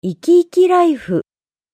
生き生きライフ。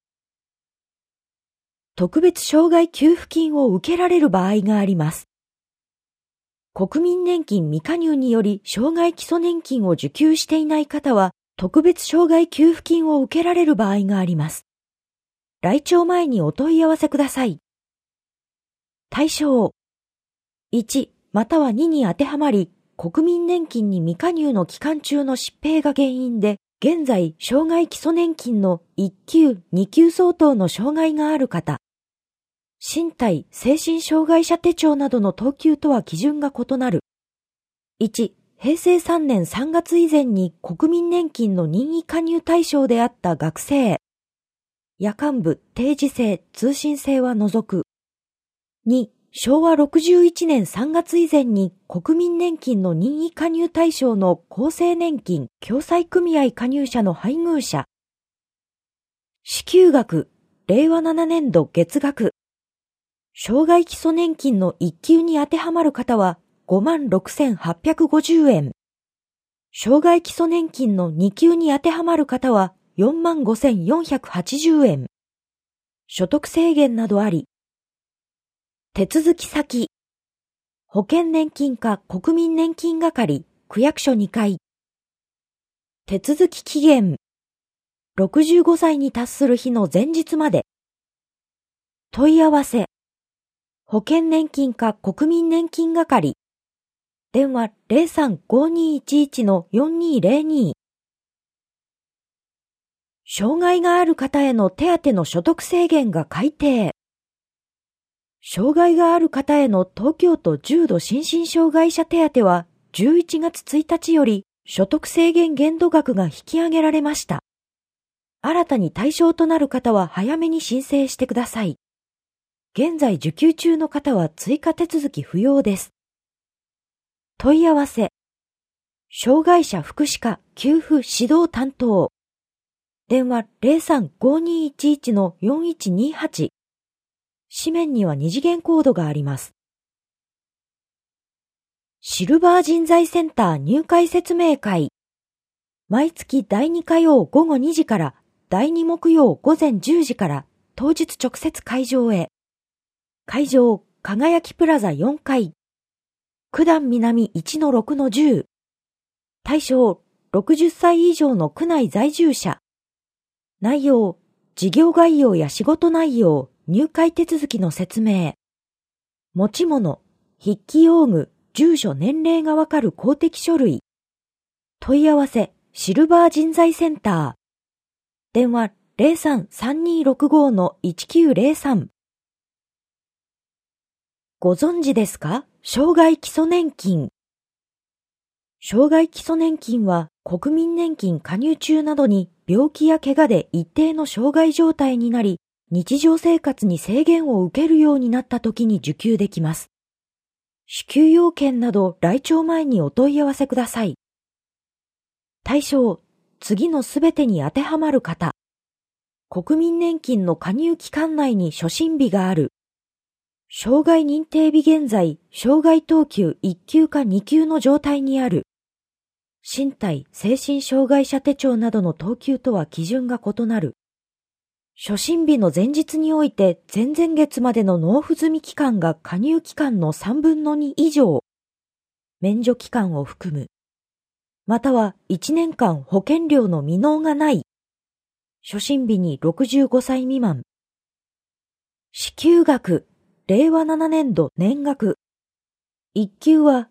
特別障害給付金を受けられる場合があります。国民年金未加入により障害基礎年金を受給していない方は、特別障害給付金を受けられる場合があります。来庁前にお問い合わせください。対象。1、または2に当てはまり、国民年金に未加入の期間中の疾病が原因で、現在、障害基礎年金の1級、2級相当の障害がある方。身体、精神障害者手帳などの等級とは基準が異なる。1、平成3年3月以前に国民年金の任意加入対象であった学生。夜間部、定時制、通信制は除く。2、昭和61年3月以前に国民年金の任意加入対象の厚生年金共済組合加入者の配偶者。支給額、令和7年度月額。障害基礎年金の1級に当てはまる方は 56,850 円。障害基礎年金の2級に当てはまる方は 45,480 円。所得制限などあり。手続き先。保険年金課国民年金係、区役所2階。手続き期限。65歳に達する日の前日まで。問い合わせ。保険年金課国民年金係。電話 03-5211-4202。障害がある方への手当の所得制限が改定。障害がある方への東京都重度心身障害者手当は11月1日より所得制限限度額が引き上げられました。新たに対象となる方は早めに申請してください。現在受給中の方は追加手続き不要です。問い合わせ。障害者福祉課給付指導担当。電話 03-5211-4128。紙面には2次元コードがあります。シルバー人材センター入会説明会。毎月第2火曜午後2時から第2木曜午前10時から当日直接会場へ。会場、輝きプラザ4階。九段南 1-6-10。対象、60歳以上の区内在住者。内容、事業概要や仕事内容、入会手続きの説明。持ち物、筆記用具、住所年齢がわかる公的書類。問い合わせ、シルバー人材センター。電話 03-3265-1903。ご存知ですか？障害基礎年金。障害基礎年金は国民年金加入中などに病気や怪我で一定の障害状態になり、日常生活に制限を受けるようになった時に受給できます。支給要件など来庁前にお問い合わせください。対象、次のすべてに当てはまる方。国民年金の加入期間内に初診日がある。障害認定日現在、障害等級1級か2級の状態にある。身体、精神障害者手帳などの等級とは基準が異なる。初診日の前日において前々月までの納付済み期間が加入期間の3分の2以上。免除期間を含む。または1年間保険料の未納がない。初診日に65歳未満。支給額。令和7年度年額。1級は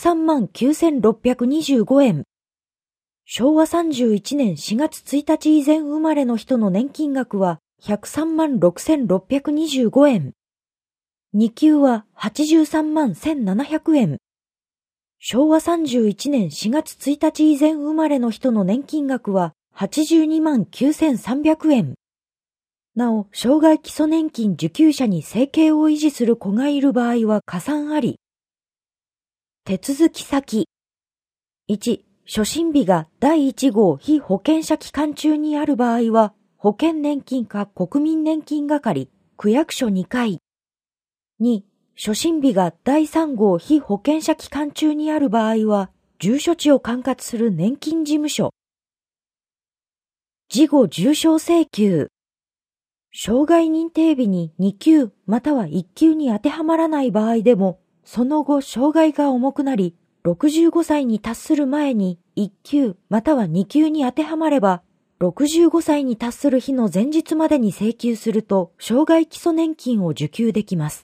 103万9625円。昭和31年4月1日以前生まれの人の年金額は103万6625円。2級は83万1700円。昭和31年4月1日以前生まれの人の年金額は82万9300円。なお、障害基礎年金受給者に生計を維持する子がいる場合は加算あり。手続き先。1、初診日が第1号被保険者期間中にある場合は、保険年金課国民年金係、区役所2階。2、初診日が第3号被保険者期間中にある場合は、住所地を管轄する年金事務所。 事後重傷請求。障害認定日に2級または1級に当てはまらない場合でも、その後障害が重くなり、65歳に達する前に1級または2級に当てはまれば、65歳に達する日の前日までに請求すると、障害基礎年金を受給できます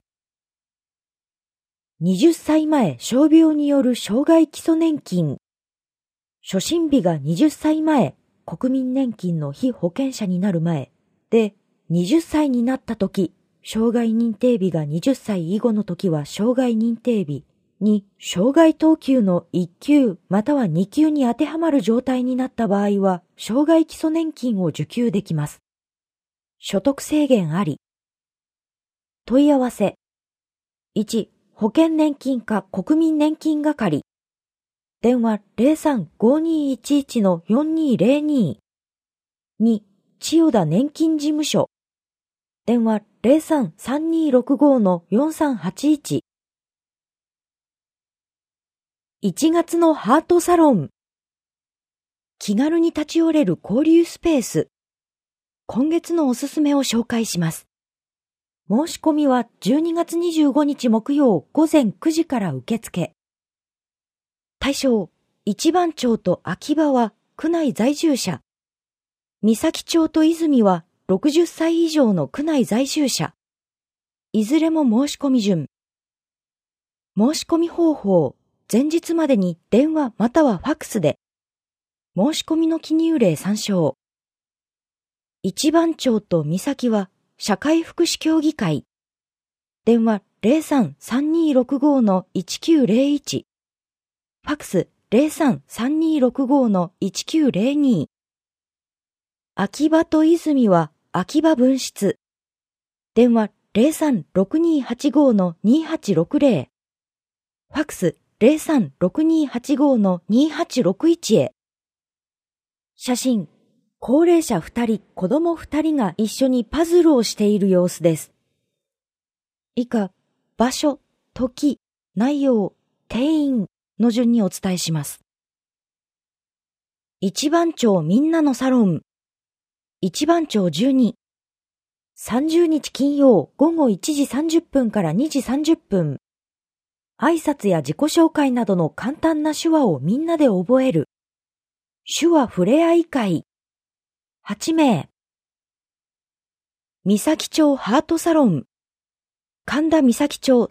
。20歳前傷病による障害基礎年金。初診日が20歳前、国民年金の被保険者になる前で、20歳になった時、障害認定日が20歳以後の時は障害認定日に、障害等級の1級または2級に当てはまる状態になった場合は、障害基礎年金を受給できます。所得制限あり。問い合わせ。1、保険年金課国民年金係。電話 03-5211-4202。2、千代田年金事務所。電話 03-3265-4381。1月のハートサロン。気軽に立ち寄れる交流スペース。今月のおすすめを紹介します。申し込みは12月25日木曜午前9時から受付。対象、一番町と秋葉は区内在住者。三崎町と泉は60歳以上の区内在住者。いずれも申し込み順。申し込み方法、前日までに電話またはファックスで。申し込みの記入例参照。一番町と三崎は社会福祉協議会。電話 03-3265-1901。ファックス 03-3265-1902。秋葉と泉は秋葉分室。電話 03-6285-2860。ファックス 03-6285-2861 へ。写真。高齢者2人、子供2人が一緒にパズルをしている様子です。以下、場所、時、内容、定員の順にお伝えします。一番町みんなのサロン。一番町12。30日金曜午後1時30分から2時30分。挨拶や自己紹介などの簡単な手話をみんなで覚える。手話ふれあい会。8名。三崎町ハートサロン。神田三崎町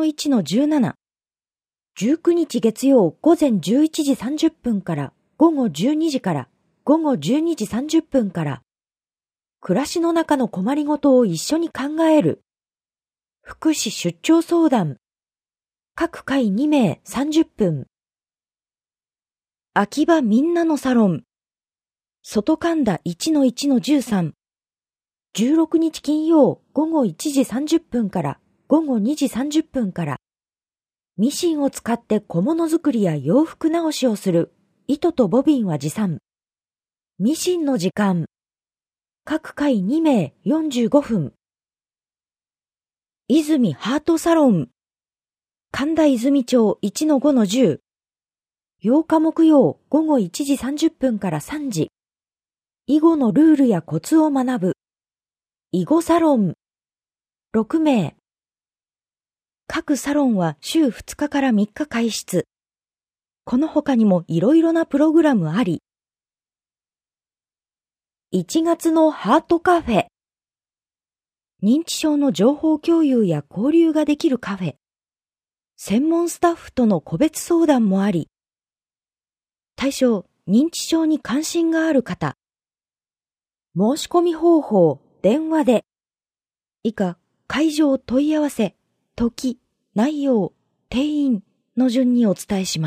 3-1-17。19日月曜午前11時30分から午後12時から午後12時30分から。暮らしの中の困りごとを一緒に考える。福祉出張相談。各回2名30分。秋葉みんなのサロン。外神田 1-1-13。16日金曜午後1時30分から午後2時30分から。ミシンを使って小物作りや洋服直しをする。糸とボビンは持参。ミシンの時間。各回2名45分。泉ハートサロン。神田泉町 1-5-10。8日木曜午後1時30分から3時。囲碁のルールやコツを学ぶ。囲碁サロン。6名。各サロンは週2日から3日開設。この他にもいろいろなプログラムあり。1月のハートカフェ。認知症の情報共有や交流ができるカフェ。専門スタッフとの個別相談もあり。対象、認知症に関心がある方。申し込み方法、電話で。以下、会場問い合わせ、時、内容、定員の順にお伝えします。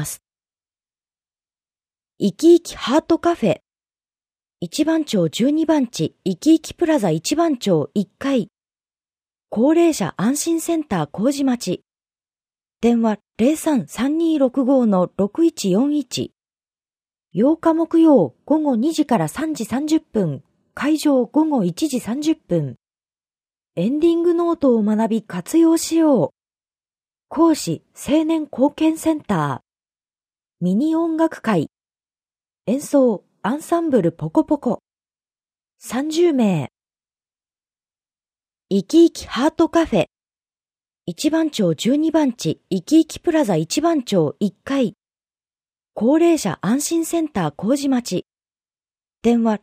いきいきハートカフェ。一番町12番地、いきいきプラザ一番町1階。高齢者安心センター麹町。電話 03-3265-6141。8日木曜午後2時から3時30分。会場午後1時30分。エンディングノートを学び活用しよう。講師青年貢献センター。ミニ音楽会。演奏アンサンブルポコポコ。 30名。いきいきハートカフェ。1番町12番地いきいきプラザ1番町1階。高齢者安心センター麹町。電話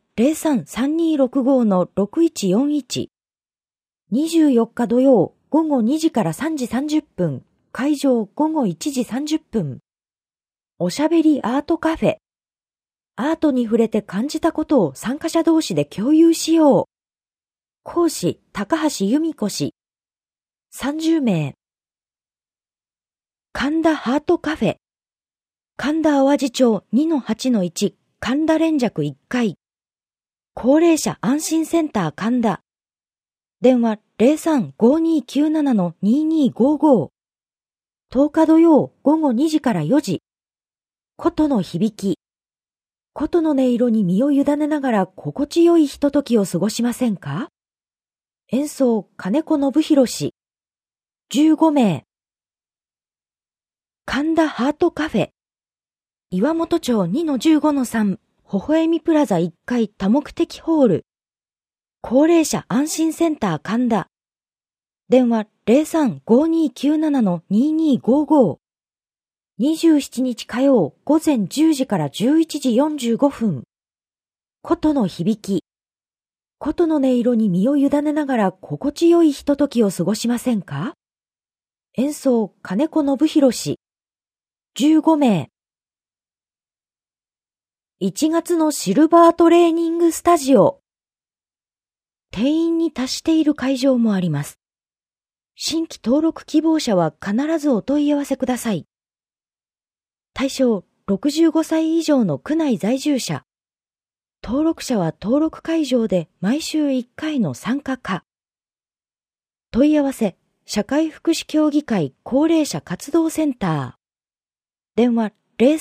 03-3265-6141。24日土曜午後2時から3時30分。会場午後1時30分。おしゃべりアートカフェ。アートに触れて感じたことを参加者同士で共有しよう。講師、高橋由美子氏。30名。神田ハートカフェ。神田淡路町 2-8-1 神田連雀1階。高齢者安心センター神田。電話03-5297-2255。10日土曜午後2時から4時。琴の響き。琴の音色に身を委ねながら心地よいひとときを過ごしませんか？演奏金子信弘氏。15名。神田ハートカフェ。岩本町 2-15-3 微笑みプラザ1階多目的ホール。高齢者安心センター神田。電話03-5297-2255。27日火曜午前10時から11時45分。琴の響き。琴の音色に身を委ねながら心地よいひとときを過ごしませんか？演奏金子信弘氏。15名。1月のシルバートレーニングスタジオ。定員に達している会場もあります。新規登録希望者は必ずお問い合わせください。対象65歳以上の区内在住者。登録者は登録会場で毎週1回の参加可。問い合わせ、社会福祉協議会高齢者活動センター。電話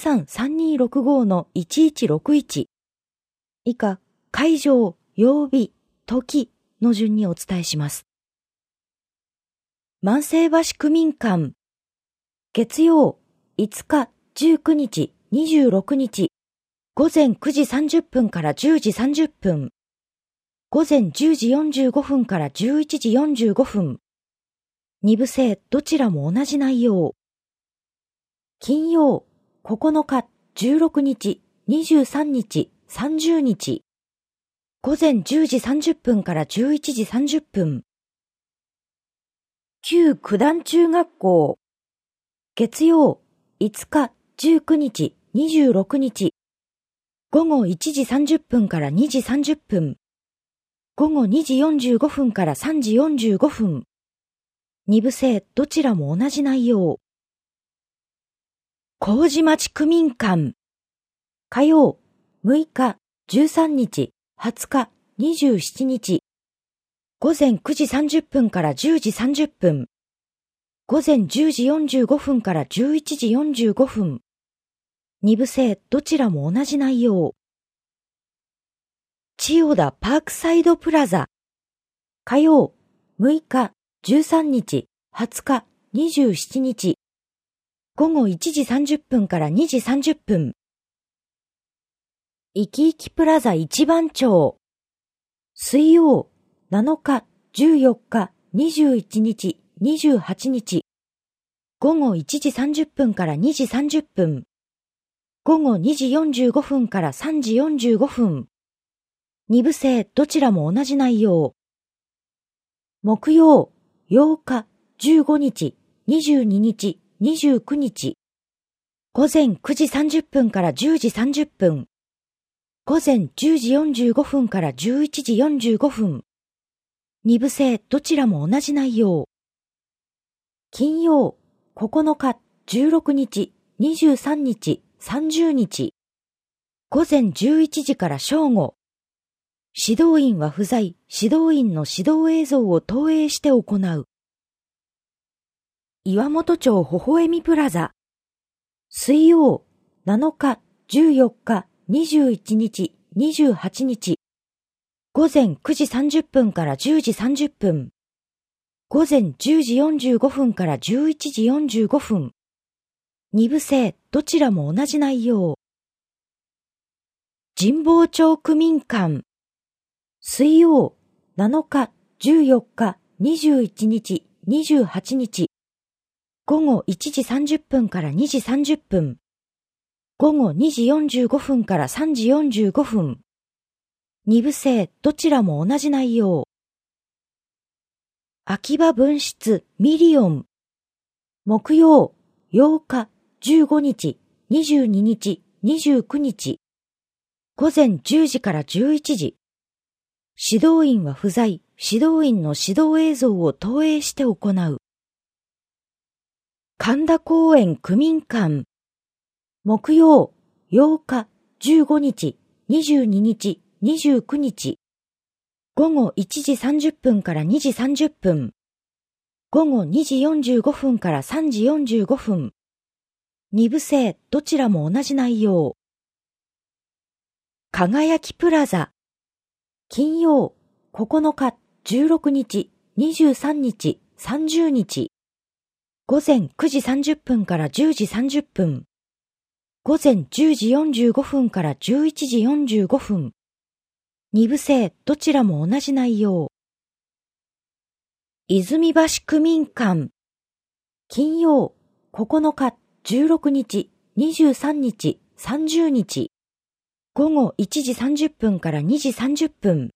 03-3265-1161。以下、会場、曜日、時の順にお伝えします。万世橋区民館。月曜、5日、19日、26日。午前9時30分から10時30分。午前10時45分から11時45分。2部制どちらも同じ内容。金曜、9日、16日、23日、30日。午前10時30分から11時30分。旧九段中学校。月曜、5日、19日、26日。午後1時30分から2時30分。午後2時45分から3時45分。2部制どちらも同じ内容。麹町区民館。火曜、6日、13日、20日、27日。午前9時30分から10時30分。午前10時45分から11時45分。2部制どちらも同じ内容。千代田パークサイドプラザ。火曜、6日、13日、20日、27日。午後1時30分から2時30分。いきいきプラザ1番町。水曜、7日、14日、21日、28日。午後1時30分から2時30分。午後2時45分から3時45分。2部制どちらも同じ内容。木曜、8日、15日、22日、29日。午前9時30分から10時30分。午前10時45分から11時45分。2部制どちらも同じ内容。金曜、9日、16日、23日、30日。午前11時から正午。指導員は不在、指導員の指導映像を投影して行う。岩本町微笑みプラザ。水曜、7日、14日、21日、28日。午前9時30分から10時30分。午前10時45分から11時45分。2部制どちらも同じ内容。神保町区民館。 水曜、7日、14日、21日、28日。午後1時30分から2時30分。午後2時45分から3時45分。二部制どちらも同じ内容。秋葉分室ミリオン。木曜、8日、15日、22日、29日。午前10時から11時。指導員は不在、指導員の指導映像を投影して行う。神田公園区民館。木曜、8日、15日、22日、29日。午後1時30分から2時30分。午後2時45分から3時45分。二部制どちらも同じ内容。輝きプラザ。金曜、9日、16日、23日、30日。午前9時30分から10時30分。午前10時45分から11時45分。二部制どちらも同じ内容。泉橋区民館。金曜、9日、16日、23日、30日。午後1時30分から2時30分。